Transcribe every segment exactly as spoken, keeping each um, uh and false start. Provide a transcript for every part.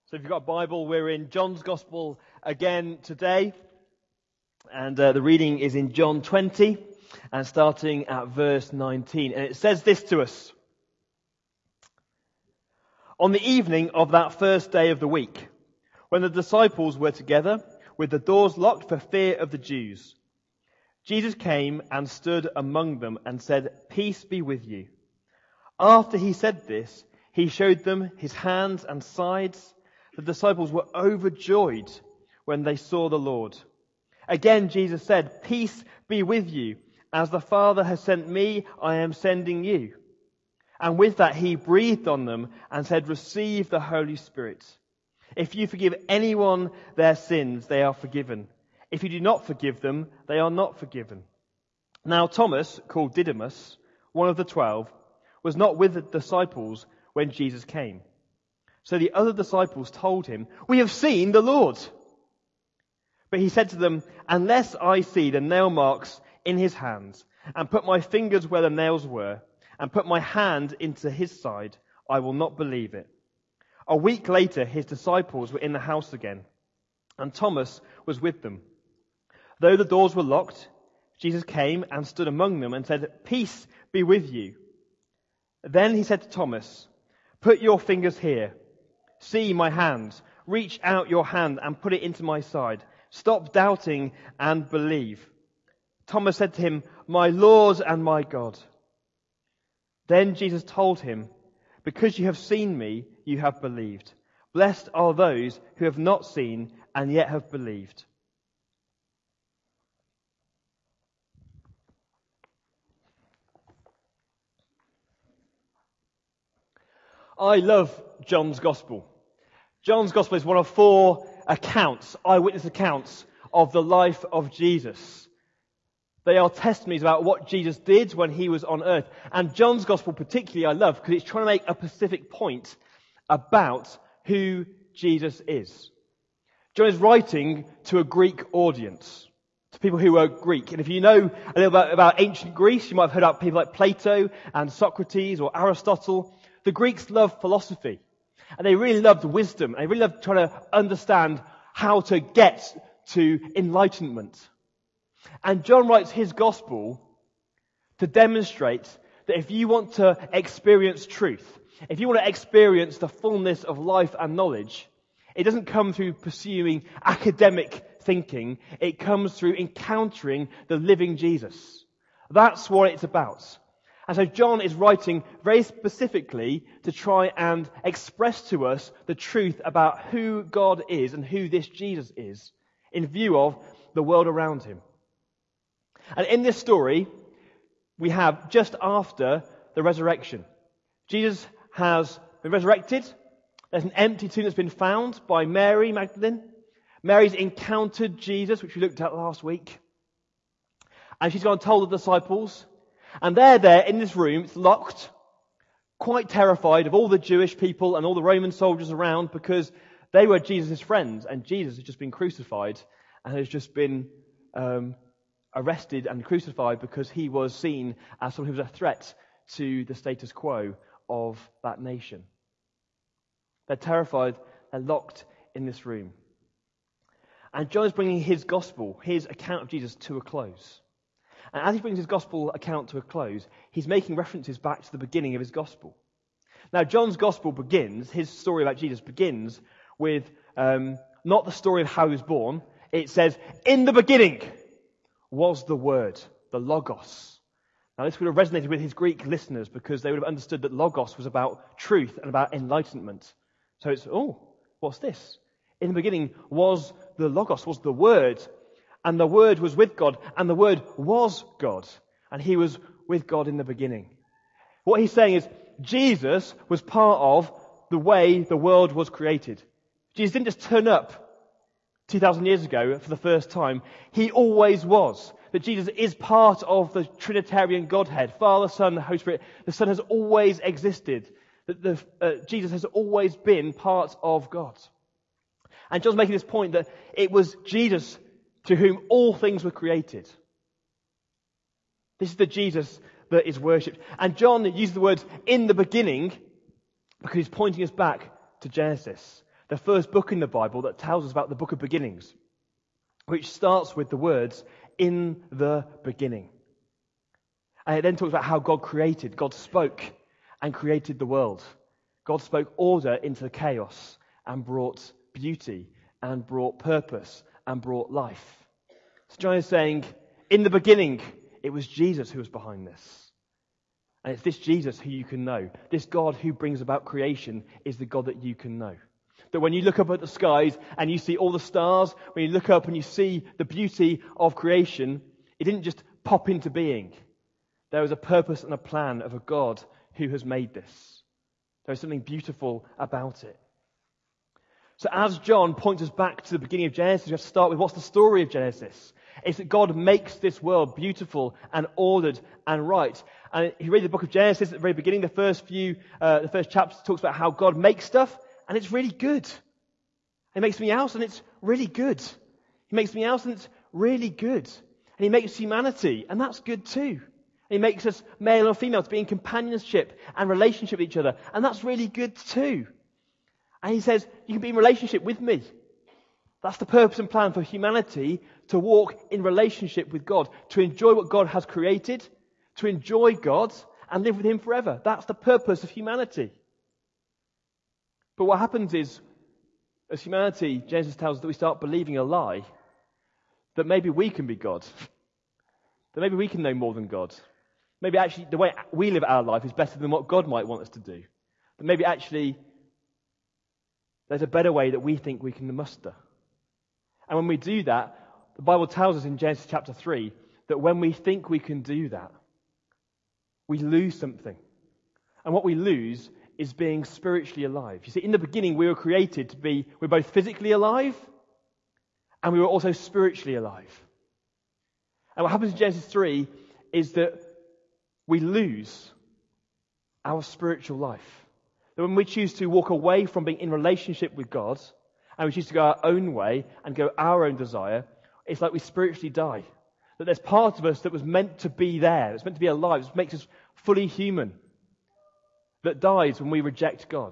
So if you've got a Bible, we're in John's Gospel again today. And uh, the reading is in John twenty and starting at verse nineteen. And it says this to us. On the evening of that first day of the week, when the disciples were together with the doors locked for fear of the Jews, Jesus came and stood among them and said, "Peace be with you." After he said this, he showed them his hands and sides. The disciples were overjoyed when they saw the Lord. Again, Jesus said, "Peace be with you. As the Father has sent me, I am sending you." And with that, he breathed on them and said, "Receive the Holy Spirit. If you forgive anyone their sins, they are forgiven. If you do not forgive them, they are not forgiven." Now Thomas, called Didymus, one of the twelve, was not with the disciples when Jesus came. So the other disciples told him, "We have seen the Lord." But he said to them, "Unless I see the nail marks in his hands, and put my fingers where the nails were, and put my hand into his side, I will not believe it." A week later, his disciples were in the house again, and Thomas was with them. Though the doors were locked, Jesus came and stood among them and said, "Peace be with you." Then he said to Thomas, "Put your fingers here. See my hands. Reach out your hand and put it into my side. Stop doubting and believe." Thomas said to him, "My Lord and my God." Then Jesus told him, "Because you have seen me, you have believed. Blessed are those who have not seen and yet have believed." I love John's Gospel. John's Gospel is one of four accounts, eyewitness accounts, of the life of Jesus. They are testimonies about what Jesus did when he was on earth. And John's Gospel particularly I love because it's trying to make a specific point about who Jesus is. John is writing to a Greek audience, to people who are Greek. And if you know a little bit about ancient Greece, you might have heard about people like Plato and Socrates or Aristotle. The Greeks loved philosophy. And they really loved wisdom. They really loved trying to understand how to get to enlightenment. And John writes his gospel to demonstrate that if you want to experience truth, if you want to experience the fullness of life and knowledge, it doesn't come through pursuing academic thinking. It comes through encountering the living Jesus. That's what it's about. And so John is writing very specifically to try and express to us the truth about who God is and who this Jesus is in view of the world around him. And in this story, we have just after the resurrection. Jesus has been resurrected. There's an empty tomb that's been found by Mary Magdalene. Mary's encountered Jesus, which we looked at last week. And she's gone and told the disciples. And they're there in this room, it's locked, quite terrified of all the Jewish people and all the Roman soldiers around because they were Jesus' friends and Jesus has just been crucified and has just been um, arrested and crucified because he was seen as someone who was a threat to the status quo of that nation. They're terrified, they're locked in this room. And John is bringing his gospel, his account of Jesus, to a close. And as he brings his gospel account to a close, he's making references back to the beginning of his gospel. Now, John's gospel begins, his story about Jesus begins with um, not the story of how he was born. It says, "In the beginning was the Word, the Logos." Now, this would have resonated with his Greek listeners because they would have understood that Logos was about truth and about enlightenment. So it's, oh, what's this? In the beginning was the Logos, was the Word. And the Word was with God, and the Word was God. And he was with God in the beginning. What he's saying is, Jesus was part of the way the world was created. Jesus didn't just turn up two thousand years ago for the first time. He always was. That Jesus is part of the Trinitarian Godhead. Father, Son, the Holy Spirit. The Son has always existed. That the, uh, Jesus has always been part of God. And John's making this point that it was Jesus to whom all things were created. This is the Jesus that is worshipped. And John uses the words "in the beginning" because he's pointing us back to Genesis. The first book in the Bible that tells us about the book of beginnings, which starts with the words, in the beginning. And it then talks about how God created. God spoke and created the world. God spoke order into the chaos and brought beauty and brought purpose and brought life. So John is saying, in the beginning, it was Jesus who was behind this. And it's this Jesus who you can know. This God who brings about creation is the God that you can know. That when you look up at the skies and you see all the stars, when you look up and you see the beauty of creation, it didn't just pop into being. There was a purpose and a plan of a God who has made this. There is something beautiful about it. So as John points us back to the beginning of Genesis, we have to start with what's the story of Genesis. It's that God makes this world beautiful and ordered and right. And if you read the book of Genesis at the very beginning, the first few, uh, the first chapter talks about how God makes stuff, and it's really good. He makes me else, and it's really good. He makes me else, and it's really good. And he makes humanity, and that's good too. And he makes us male and female to be in companionship and relationship with each other, and that's really good too. And he says, you can be in relationship with me. That's the purpose and plan for humanity, to walk in relationship with God, to enjoy what God has created, to enjoy God and live with him forever. That's the purpose of humanity. But what happens is, as humanity, Genesis tells us that we start believing a lie, that maybe we can be God. That maybe we can know more than God. Maybe actually the way we live our life is better than what God might want us to do. That maybe actually there's a better way that we think we can muster. And when we do that, the Bible tells us in Genesis chapter three that when we think we can do that, we lose something. And what we lose is being spiritually alive. You see, in the beginning we were created to be, we're both physically alive and we were also spiritually alive. And what happens in Genesis three is that we lose our spiritual life. That when we choose to walk away from being in relationship with God, and we choose to go our own way and go our own desire, it's like we spiritually die. That there's part of us that was meant to be there, it's meant to be alive, it makes us fully human, that dies when we reject God.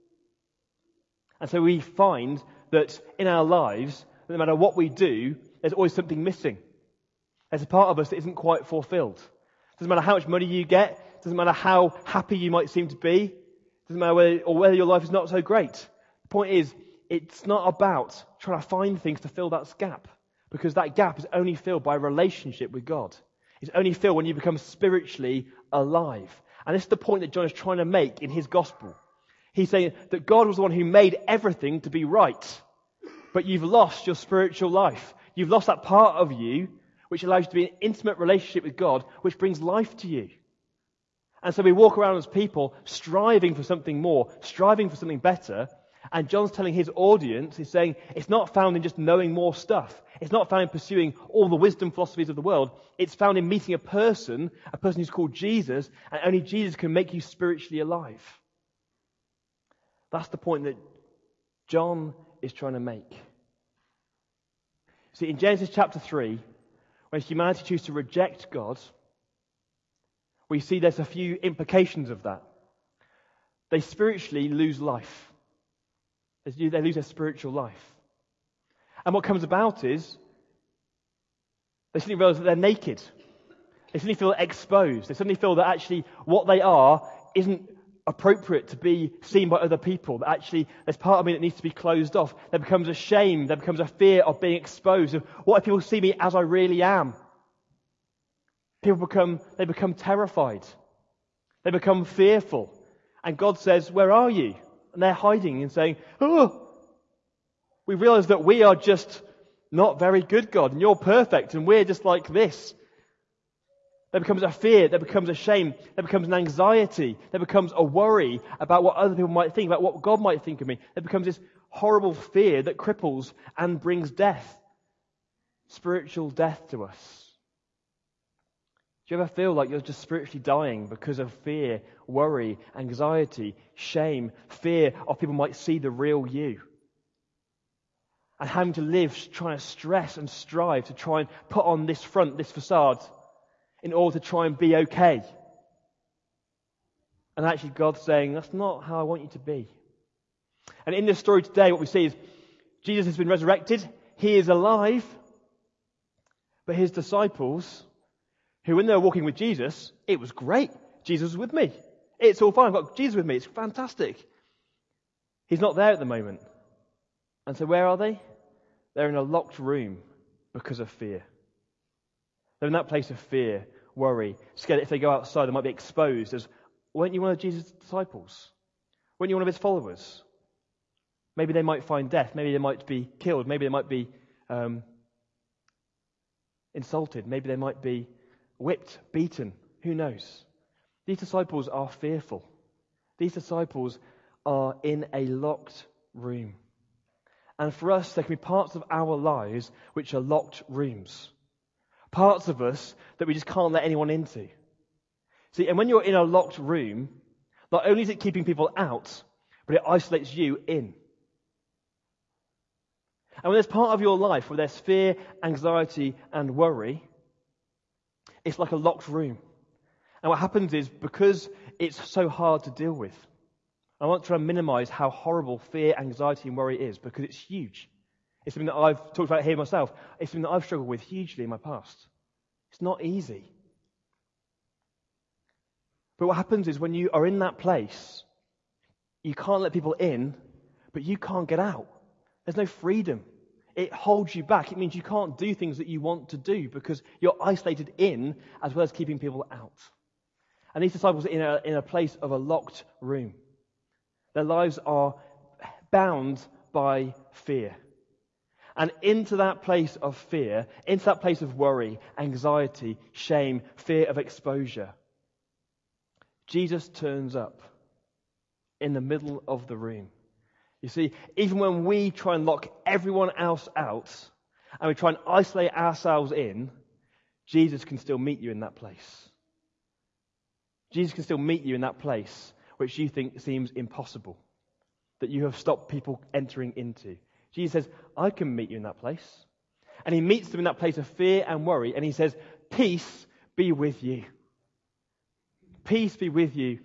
And so we find that in our lives, no matter what we do, there's always something missing. There's a part of us that isn't quite fulfilled. Doesn't matter how much money you get, doesn't matter how happy you might seem to be, doesn't matter whether, or whether your life is not so great. The point is, it's not about trying to find things to fill that gap, because that gap is only filled by a relationship with God. It's only filled when you become spiritually alive. And this is the point that John is trying to make in his gospel. He's saying that God was the one who made everything to be right, but you've lost your spiritual life. You've lost that part of you which allows you to be in an intimate relationship with God, which brings life to you. And so we walk around as people striving for something more, striving for something better. And John's telling his audience, he's saying, it's not found in just knowing more stuff. It's not found in pursuing all the wisdom philosophies of the world. It's found in meeting a person, a person who's called Jesus, and only Jesus can make you spiritually alive. That's the point that John is trying to make. See, in Genesis chapter three, when humanity chooses to reject God, we see there's a few implications of that. They spiritually lose life. They lose their spiritual life. And what comes about is they suddenly realize that they're naked. They suddenly feel exposed. They suddenly feel that actually what they are isn't appropriate to be seen by other people. That actually there's part of me that needs to be closed off. There becomes a shame. There becomes a fear of being exposed. Of what if people see me as I really am? People become, they become terrified. They become fearful. And God says, where are you? And they're hiding and saying, oh, we realize that we are just not very good, God, and you're perfect, and we're just like this. There becomes a fear, there becomes a shame, there becomes an anxiety, there becomes a worry about what other people might think, about what God might think of me. There becomes this horrible fear that cripples and brings death, spiritual death to us. Do you ever feel like you're just spiritually dying because of fear, worry, anxiety, shame, fear of people might see the real you? And having to live trying to stress and strive to try and put on this front, this facade, in order to try and be okay. And actually God's saying, that's not how I want you to be. And in this story today, what we see is Jesus has been resurrected. He is alive. But his disciples, who when they were walking with Jesus, it was great. Jesus was with me. It's all fine. I've got Jesus with me. It's fantastic. He's not there at the moment. And so where are they? They're in a locked room because of fear. They're in that place of fear, worry, scared that if they go outside they might be exposed as, weren't you one of Jesus' disciples? Weren't you one of his followers? Maybe they might find death. Maybe they might be killed. Maybe they might be um, insulted. Maybe they might be whipped, beaten. Who knows? These disciples are fearful. These disciples are in a locked room. And for us, there can be parts of our lives which are locked rooms. Parts of us that we just can't let anyone into. See, and when you're in a locked room, not only is it keeping people out, but it isolates you in. And when there's part of your life where there's fear, anxiety, and worry, it's like a locked room. And what happens is, because it's so hard to deal with, I want to try and minimize how horrible fear, anxiety, and worry is, because it's huge. It's something that I've talked about here myself. It's something that I've struggled with hugely in my past. It's not easy. But what happens is when you are in that place, you can't let people in, but you can't get out. There's no freedom. It holds you back. It means you can't do things that you want to do because you're isolated in as well as keeping people out. And these disciples are in a, in a place of a locked room. Their lives are bound by fear. And into that place of fear, into that place of worry, anxiety, shame, fear of exposure, Jesus turns up in the middle of the room. You see, even when we try and lock everyone else out and we try and isolate ourselves in, Jesus can still meet you in that place. Jesus can still meet you in that place which you think seems impossible, that you have stopped people entering into. Jesus says, I can meet you in that place. And he meets them in that place of fear and worry, and he says, peace be with you. Peace be with you.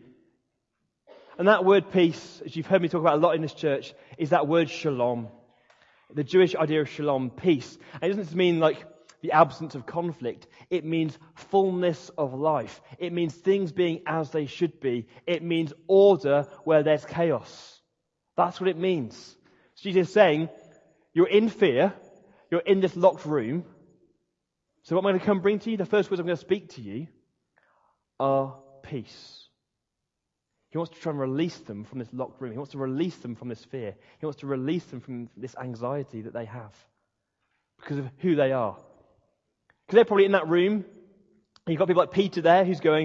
And that word peace, as you've heard me talk about a lot in this church, is that word shalom. The Jewish idea of shalom, peace. And it doesn't just mean like the absence of conflict. It means fullness of life. It means things being as they should be. It means order where there's chaos. That's what it means. So Jesus is saying, you're in fear. You're in this locked room. So what am I going to come bring to you? The first words I'm going to speak to you are peace. He wants to try and release them from this locked room. He wants to release them from this fear. He wants to release them from this anxiety that they have because of who they are. Because they're probably in that room, and you've got people like Peter there who's going,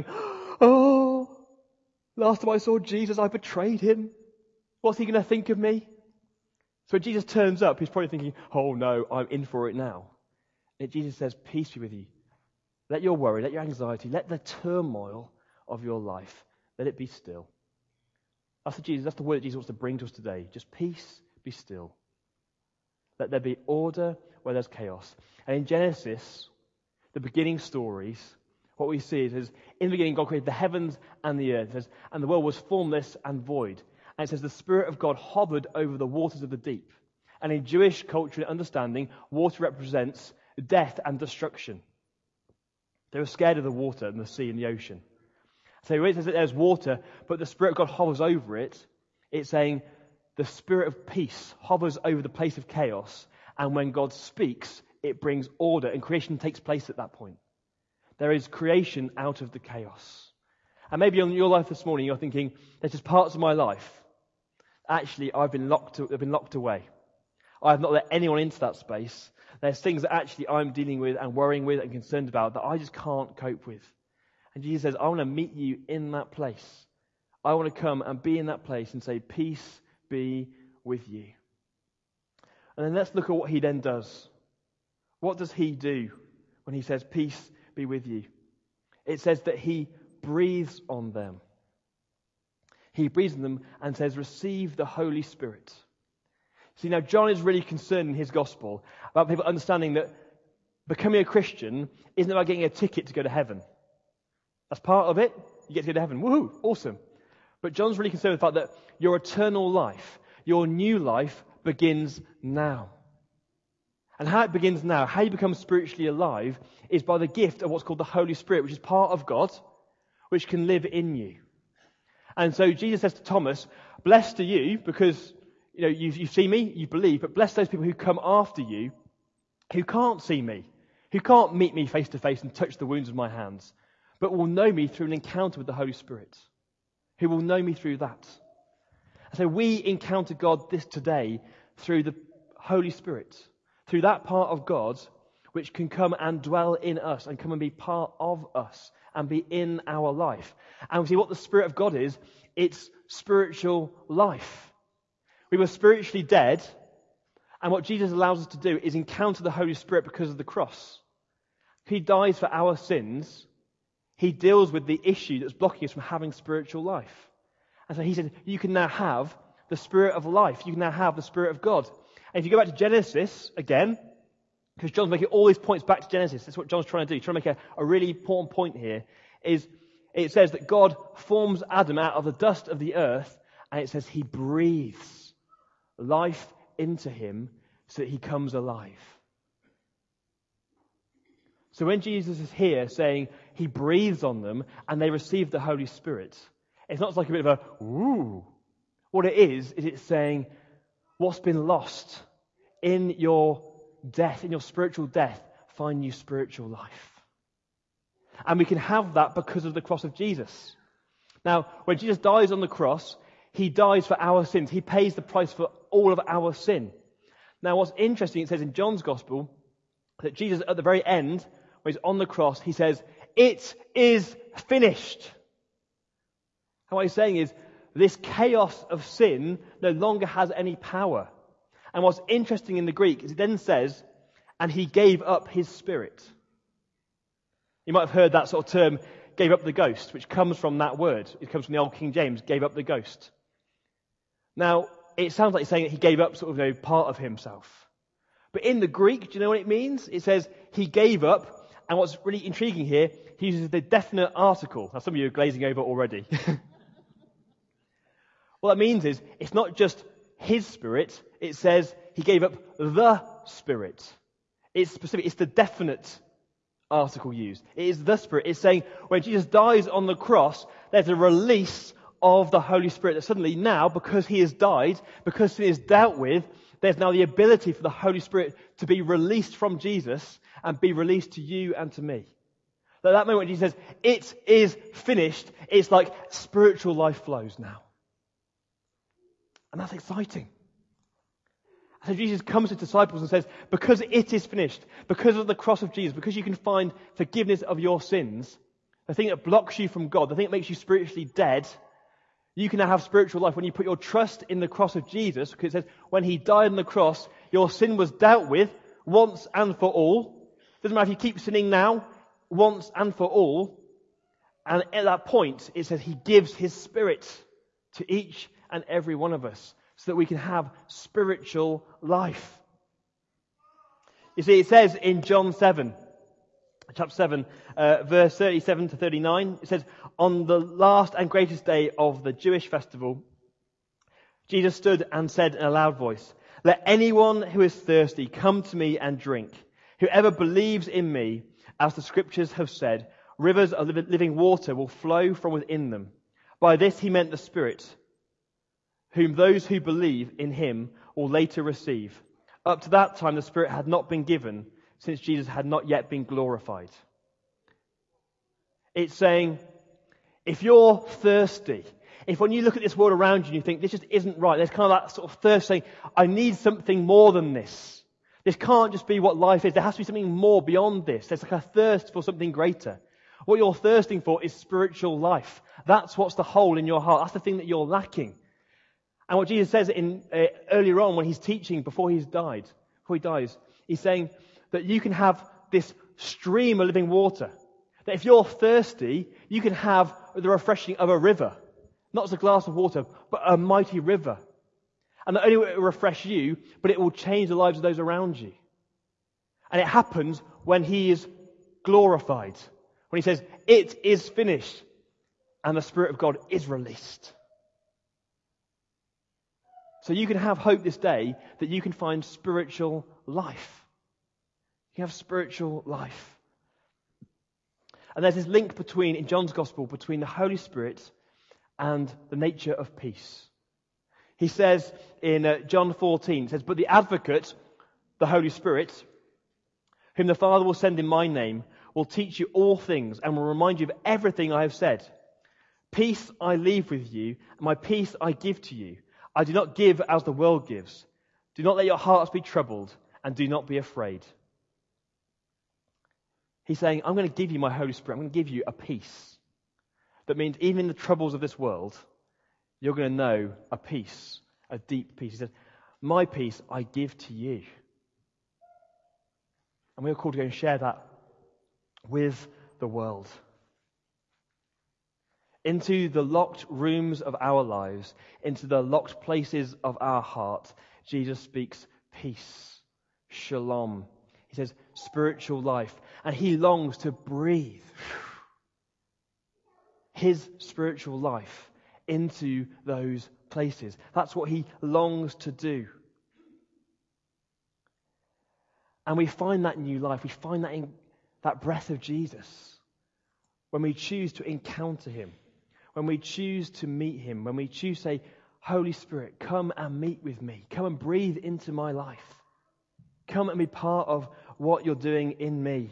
oh, last time I saw Jesus, I betrayed him. What's he going to think of me? So when Jesus turns up, he's probably thinking, oh no, I'm in for it now. And Jesus says, peace be with you. Let your worry, let your anxiety, let the turmoil of your life, let it be still. That's the Jesus. That's the word that Jesus wants to bring to us today. Just peace, be still. Let there be order where there's chaos. And in Genesis, the beginning stories, what we see is, is in the beginning God created the heavens and the earth. It says, and the world was formless and void. And it says the Spirit of God hovered over the waters of the deep. And in Jewish culture and understanding, water represents death and destruction. They were scared of the water and the sea and the ocean. So when it says that there's water, but the Spirit of God hovers over it, it's saying the Spirit of peace hovers over the place of chaos, and when God speaks, it brings order, and creation takes place at that point. There is creation out of the chaos. And maybe in your life this morning, you're thinking, there's just parts of my life. Actually, I've been locked, I've been locked away. I have not let anyone into that space. There's things that actually I'm dealing with and worrying with and concerned about that I just can't cope with. And Jesus says, I want to meet you in that place. I want to come and be in that place and say, peace be with you. And then let's look at what he then does. What does he do when he says, peace be with you? It says that he breathes on them. He breathes on them and says, receive the Holy Spirit. See, now John is really concerned in his gospel about people understanding that becoming a Christian isn't about getting a ticket to go to heaven. That's part of it. You get to go to heaven. Woohoo! Awesome. But John's really concerned with the fact that your eternal life, your new life begins now. And how it begins now, how you become spiritually alive, is by the gift of what's called the Holy Spirit, which is part of God, which can live in you. And so Jesus says to Thomas, blessed are you, because you know you've, you've seen me, you believe, but bless those people who come after you, who can't see me, who can't meet me face to face and touch the wounds of my hands, but will know me through an encounter with the Holy Spirit, who will know me through that. And so we encounter God this today through the Holy Spirit, through that part of God which can come and dwell in us and come and be part of us and be in our life. And we see what the Spirit of God is. It's spiritual life. We were spiritually dead, and what Jesus allows us to do is encounter the Holy Spirit because of the cross. He dies for our sins. He deals with the issue that's blocking us from having spiritual life. And so he said, you can now have the Spirit of life. You can now have the Spirit of God. And if you go back to Genesis again, because John's making all these points back to Genesis, that's what John's trying to do. He's trying to make a, a really important point here, is it says that God forms Adam out of the dust of the earth, and it says he breathes life into him so that he comes alive. So when Jesus is here saying he breathes on them and they receive the Holy Spirit, it's not like a bit of a, ooh. What it is, is it's saying what's been lost in your death, in your spiritual death, find new spiritual life. And we can have that because of the cross of Jesus. Now, when Jesus dies on the cross, he dies for our sins. He pays the price for all of our sin. Now, what's interesting, it says in John's Gospel that Jesus, at the very end, when he's on the cross, he says, it is finished. And what he's saying is, this chaos of sin no longer has any power. And what's interesting in the Greek is it then says, and he gave up his spirit. You might have heard that sort of term, gave up the ghost, which comes from that word. It comes from the old King James, gave up the ghost. Now, it sounds like he's saying that he gave up sort of, you know, part of himself. But in the Greek, do you know what it means? It says he gave up, and what's really intriguing here, he uses the definite article. Now, some of you are glazing over already. What that means is, it's not just his spirit, it says he gave up the Spirit. It's specific, it's the definite article used. It is the Spirit. It's saying when Jesus dies on the cross, there's a release of the Holy Spirit. That suddenly now, because he has died, because sin is dealt with, there's now the ability for the Holy Spirit to be released from Jesus and be released to you and to me. At that moment when Jesus says, it is finished, it's like spiritual life flows now. And that's exciting. So Jesus comes to disciples and says, because it is finished, because of the cross of Jesus, because you can find forgiveness of your sins, the thing that blocks you from God, the thing that makes you spiritually dead, you can now have spiritual life when you put your trust in the cross of Jesus, because it says, when he died on the cross, your sin was dealt with once and for all. Doesn't matter if you keep sinning now, once and for all. And at that point, it says he gives his Spirit to each and every one of us so that we can have spiritual life. You see, it says in John seven, chapter seven, uh, verse thirty-seven to thirty-nine, it says, on the last and greatest day of the Jewish festival, Jesus stood and said in a loud voice, let anyone who is thirsty come to me and drink. Whoever believes in me, as the scriptures have said, rivers of living water will flow from within them. By this he meant the Spirit, whom those who believe in him will later receive. Up to that time the Spirit had not been given, since Jesus had not yet been glorified. It's saying, if you're thirsty, if when you look at this world around you and you think this just isn't right, there's kind of that sort of thirst saying, I need something more than this. This can't just be what life is. There has to be something more beyond this. There's like a thirst for something greater. What you're thirsting for is spiritual life. That's what's the hole in your heart. That's the thing that you're lacking. And what Jesus says in uh, earlier on when he's teaching before he's died, before he dies, he's saying that you can have this stream of living water. That if you're thirsty, you can have the refreshing of a river. Not as a glass of water, but a mighty river. And not only will it refresh you, but it will change the lives of those around you. And it happens when he is glorified. When he says, it is finished. And the Spirit of God is released. So you can have hope this day that you can find spiritual life. You have spiritual life. And there's this link between, in John's Gospel, between the Holy Spirit and the nature of peace. He says in uh, John fourteen, he says, "But the Advocate, the Holy Spirit, whom the Father will send in my name, will teach you all things and will remind you of everything I have said. Peace I leave with you, and my peace I give to you. I do not give as the world gives. Do not let your hearts be troubled, and do not be afraid." He's saying, I'm going to give you my Holy Spirit. I'm going to give you a peace. That means even in the troubles of this world, you're going to know a peace, a deep peace. He says, my peace I give to you. And we're called to go and share that with the world. Into the locked rooms of our lives, into the locked places of our heart, Jesus speaks peace, shalom. He says spiritual life. And he longs to breathe his spiritual life into those places. That's what he longs to do. And we find that new life, we find that in that breath of Jesus when we choose to encounter him, when we choose to meet him, when we choose to say, Holy Spirit, come and meet with me. Come and breathe into my life. Come and be part of what you're doing in me.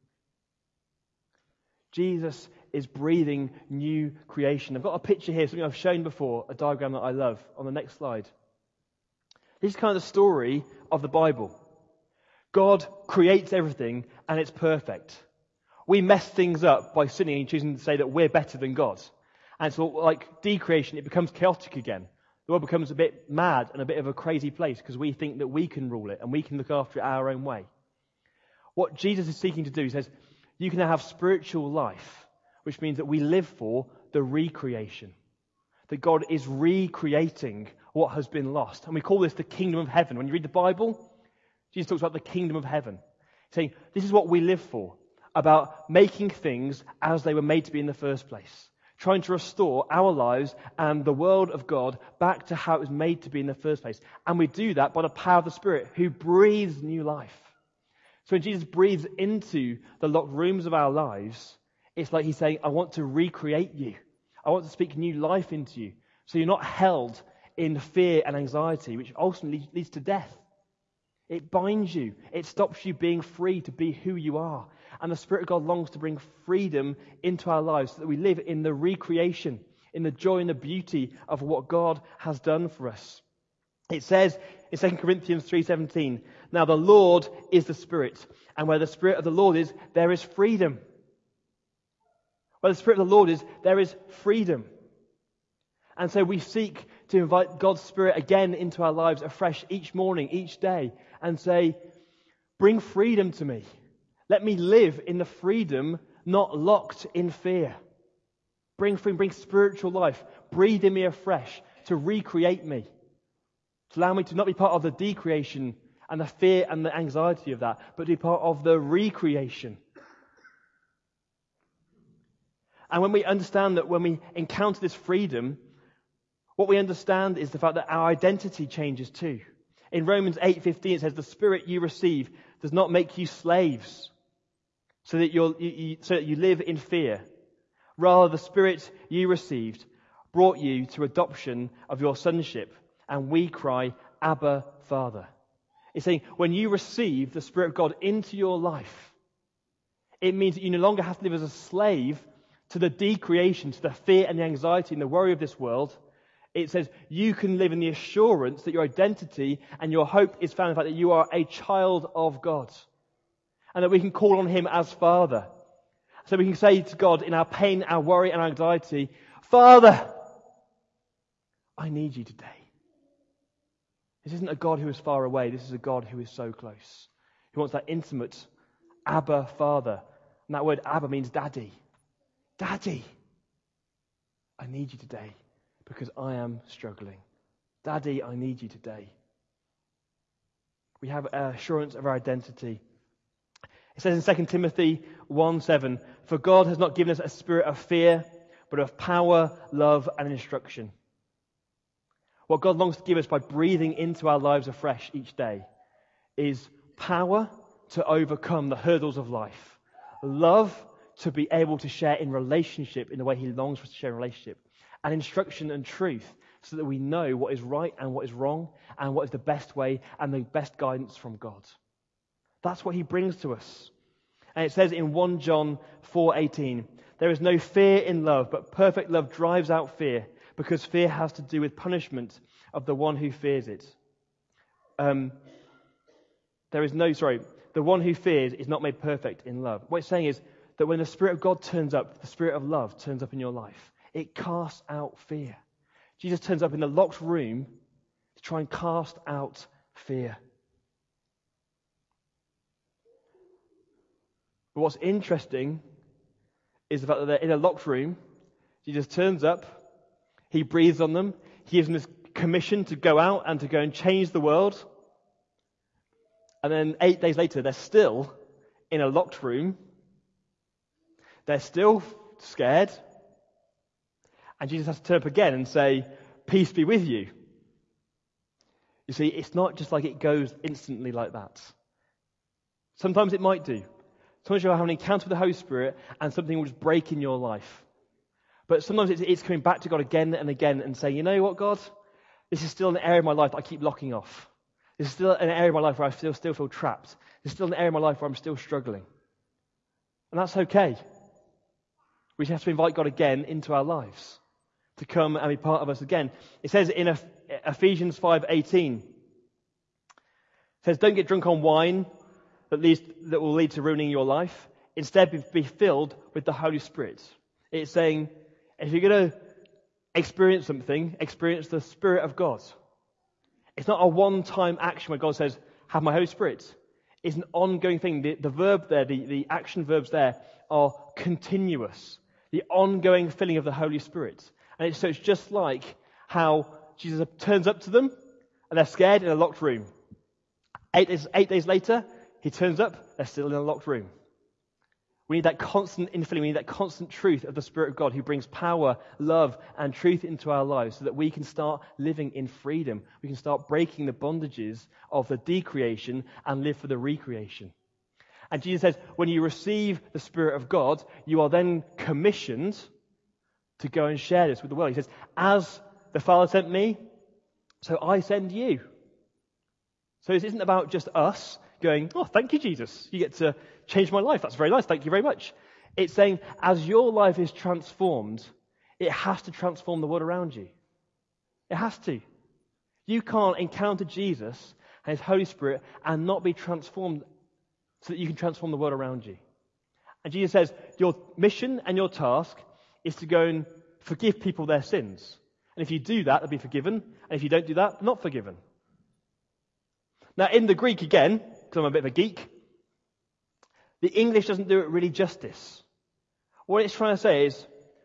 Jesus is breathing new creation. I've got a picture here, something I've shown before, a diagram that I love, on the next slide. This is kind of the story of the Bible. God creates everything and it's perfect. We mess things up by sinning and choosing to say that we're better than God. And so like decreation, it becomes chaotic again. The world becomes a bit mad and a bit of a crazy place because we think that we can rule it and we can look after it our own way. What Jesus is seeking to do, he says, you can now have spiritual life, which means that we live for the recreation. That God is recreating what has been lost. And we call this the kingdom of heaven. When you read the Bible, Jesus talks about the kingdom of heaven. Saying, this is what we live for. About making things as they were made to be in the first place. Trying to restore our lives and the world of God back to how it was made to be in the first place. And we do that by the power of the Spirit who breathes new life. So when Jesus breathes into the locked rooms of our lives, it's like he's saying, I want to recreate you. I want to speak new life into you. So you're not held in fear and anxiety, which ultimately leads to death. It binds you. It stops you being free to be who you are. And the Spirit of God longs to bring freedom into our lives so that we live in the recreation, in the joy and the beauty of what God has done for us. It says in Second Corinthians three seventeen, now the Lord is the Spirit, and where the Spirit of the Lord is, there is freedom. Where the Spirit of the Lord is, there is freedom. And so we seek to invite God's Spirit again into our lives afresh each morning, each day, and say, bring freedom to me. Let me live in the freedom, not locked in fear. Bring freedom, bring spiritual life. Breathe in me afresh to recreate me. To allow me to not be part of the decreation and the fear and the anxiety of that, but to be part of the recreation. And when we understand that when we encounter this freedom, what we understand is the fact that our identity changes too. In Romans eight fifteen it says, the Spirit you receive does not make you slaves, so that, you're, you, you, so that you live in fear. Rather, the Spirit you received brought you to adoption of your sonship, and we cry, Abba, Father. It's saying, when you receive the Spirit of God into your life, it means that you no longer have to live as a slave to the decreation, to the fear and the anxiety and the worry of this world. It says you can live in the assurance that your identity and your hope is found in the fact that you are a child of God. And that we can call on Him as Father. So we can say to God in our pain, our worry and our anxiety, Father, I need you today. This isn't a God who is far away. This is a God who is so close. Who wants that intimate Abba, Father. And that word Abba means daddy. Daddy, I need you today because I am struggling. Daddy, I need you today. We have assurance of our identity. It says in Second Timothy one seven, for God has not given us a spirit of fear, but of power, love, and instruction. what God longs to give us by breathing into our lives afresh each day, is power to overcome the hurdles of life, love to be able to share in relationship in the way he longs for us to share in relationship, and instruction and truth so that we know what is right and what is wrong and what is the best way and the best guidance from God. That's what he brings to us. And it says in First John four eighteen, there is no fear in love, but perfect love drives out fear, because fear has to do with punishment of the one who fears it. Um, there is no, sorry, the one who fears is not made perfect in love. What it's saying is that when the Spirit of God turns up, the Spirit of love turns up in your life, it casts out fear. Jesus turns up in the locked room to try and cast out fear. But what's interesting is the fact that they're in a locked room. Jesus turns up, he breathes on them, he gives them this commission to go out and to go and change the world. And then eight days later, they're still in a locked room. They're still scared. And Jesus has to turn up again and say, peace be with you. You see, it's not just like it goes instantly like that. Sometimes it might do. Sometimes you'll have an encounter with the Holy Spirit and something will just break in your life. But sometimes it's, it's coming back to God again and again and saying, you know what, God? This is still an area of my life that I keep locking off. This is still an area of my life where I still, still feel trapped. This is still an area of my life where I'm still struggling. And that's okay. We just have to invite God again into our lives to come and be part of us again. It says in Ephesians five eighteen, it says, don't get drunk on wine that leads, that will lead to ruining your life. Instead, be, be filled with the Holy Spirit. It's saying, if you're going to experience something, experience the Spirit of God. It's not a one-time action where God says, have my Holy Spirit. It's an ongoing thing. The, the verb there, the, the action verbs there are continuous. The ongoing filling of the Holy Spirit. And it's, so it's just like how Jesus turns up to them and they're scared in a locked room. Eight days, eight days later, he turns up, they're still in a locked room. We need that constant infilling, we need that constant truth of the Spirit of God who brings power, love, and truth into our lives so that we can start living in freedom. We can start breaking the bondages of the decreation and live for the recreation. And Jesus says, when you receive the Spirit of God, you are then commissioned to go and share this with the world. He says, as the Father sent me, so I send you. So this isn't about just us going, oh, thank you, Jesus. You get to change my life. That's very nice. Thank you very much. It's saying, as your life is transformed, it has to transform the world around you. It has to. You can't encounter Jesus and His Holy Spirit and not be transformed so that you can transform the world around you. And Jesus says, your mission and your task is to go and forgive people their sins. And if you do that, they'll be forgiven. And if you don't do that, not forgiven. Now, in the Greek again, because I'm a bit of a geek, the English doesn't do it really justice. What it's trying to say is,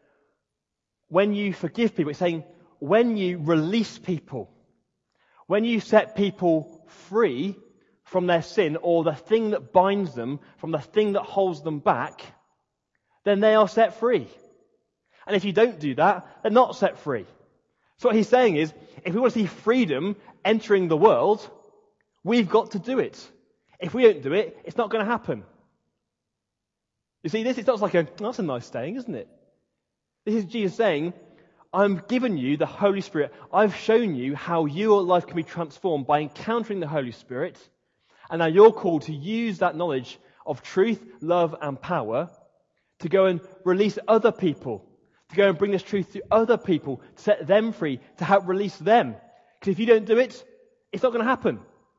when you forgive people, it's saying, when you release people, when you set people free from their sin or the thing that binds them, from the thing that holds them back, then they are set free. And if you don't do that, they're not set free. So what he's saying is, if we want to see freedom entering the world, we've got to do it. If we don't do it, it's not going to happen. You see, this is not like a, oh, that's a nice saying, isn't it? This is Jesus saying, I've given you the Holy Spirit. I've shown you how your life can be transformed by encountering the Holy Spirit. And now you're called to use that knowledge of truth, love, and power to go and release other people, to go and bring this truth to other people, to set them free, to help release them. Because if you don't do it, it's not going to happen.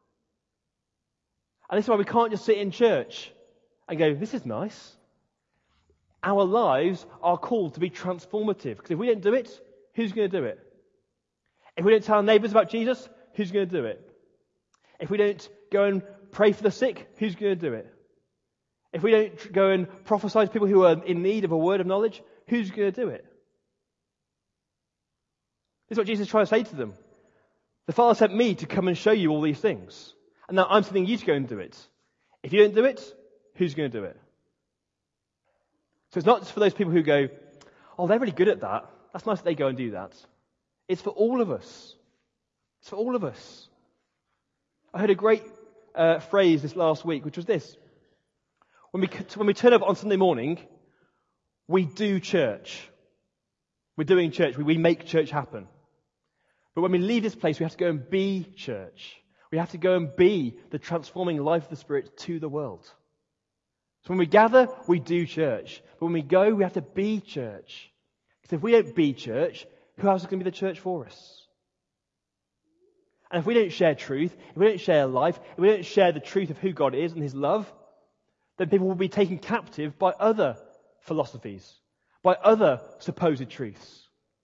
And this is why we can't just sit in church and go, this is nice. Our lives are called to be transformative. Because if we don't do it, who's going to do it? If we don't tell our neighbours about Jesus, who's going to do it? If we don't go and pray for the sick, who's going to do it? If we don't go and prophesy to people who are in need of a word of knowledge, who's going to do it? This is what Jesus is trying to say to them. The Father sent me to come and show you all these things. And now I'm sending you to go and do it. If you don't do it, who's going to do it? So it's not just for those people who go, oh, they're really good at that. That's nice that they go and do that. It's for all of us. It's for all of us. I heard a great uh, phrase this last week, which was this. When we, when we turn up on Sunday morning, we do church. We're doing church. We, we make church happen. But when we leave this place, we have to go and be church. We have to go and be the transforming life of the Spirit to the world. So when we gather, we do church. But when we go, we have to be church. Because if we don't be church, who else is going to be the church for us? And if we don't share truth, if we don't share life, if we don't share the truth of who God is and His love, then people will be taken captive by other philosophies, by other supposed truths.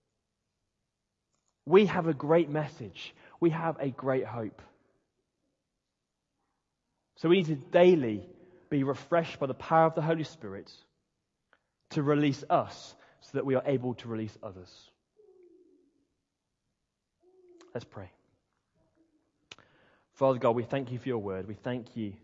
We have a great message. We have a great hope. So we need to daily be refreshed by the power of the Holy Spirit to release us so that we are able to release others. Let's pray. Father God, we thank you for your word. We thank you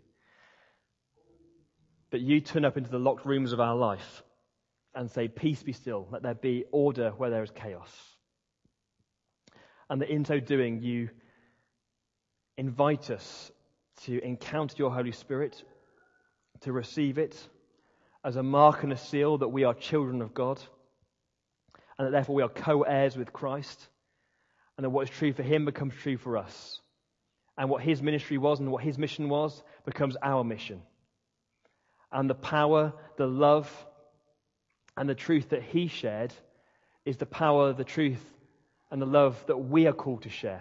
that you turn up into the locked rooms of our life and say, peace be still, let there be order where there is chaos. And that in so doing, you invite us to encounter your Holy Spirit, to receive it as a mark and a seal that we are children of God, and that therefore we are co-heirs with Christ, and that what is true for him becomes true for us. And what his ministry was and what his mission was becomes our mission. And the power, the love, and the truth that he shared is the power, the truth, and the love that we are called to share.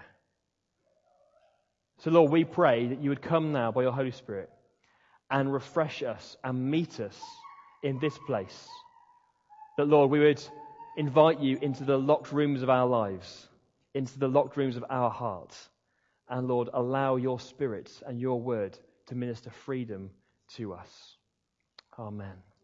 So Lord, we pray that you would come now by your Holy Spirit and refresh us and meet us in this place. That Lord, we would invite you into the locked rooms of our lives, into the locked rooms of our hearts. And Lord, allow your Spirit and your word to minister freedom to us. Amen.